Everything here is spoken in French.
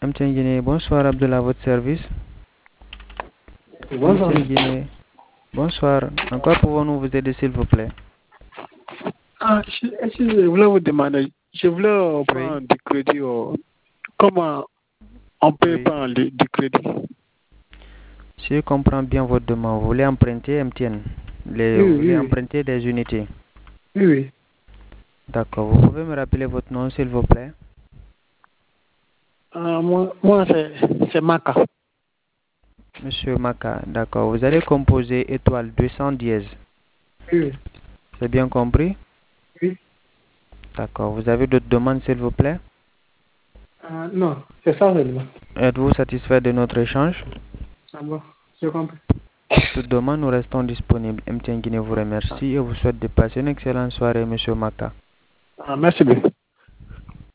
MTN Guinée, bonsoir Abdullah, à votre service. Bonsoir. MTN Guinée, bonsoir. En quoi pouvons-nous vous aider, s'il vous plaît? Je voulais vous demander, je voulais Oui, prendre du crédit. Comment on peut oui. prendre du crédit? Si je comprends bien votre demande, vous voulez emprunter MTN, Oui, vous oui, voulez oui. emprunter des unités. Oui, oui. D'accord, vous pouvez me rappeler votre nom, s'il vous plaît? Moi c'est Maka. Monsieur Maka, d'accord. Vous allez composer étoile 200 dièse. Oui, C'est bien compris? oui. D'accord. Vous avez d'autres demandes, s'il vous plaît? Non, c'est ça seulement. Êtes-vous satisfait de notre échange? Ah bon, je comprends. Pour toute demande, nous restons disponibles. MTN Guinée vous remercie et vous souhaite de passer une excellente soirée, Monsieur Maka. Merci bien.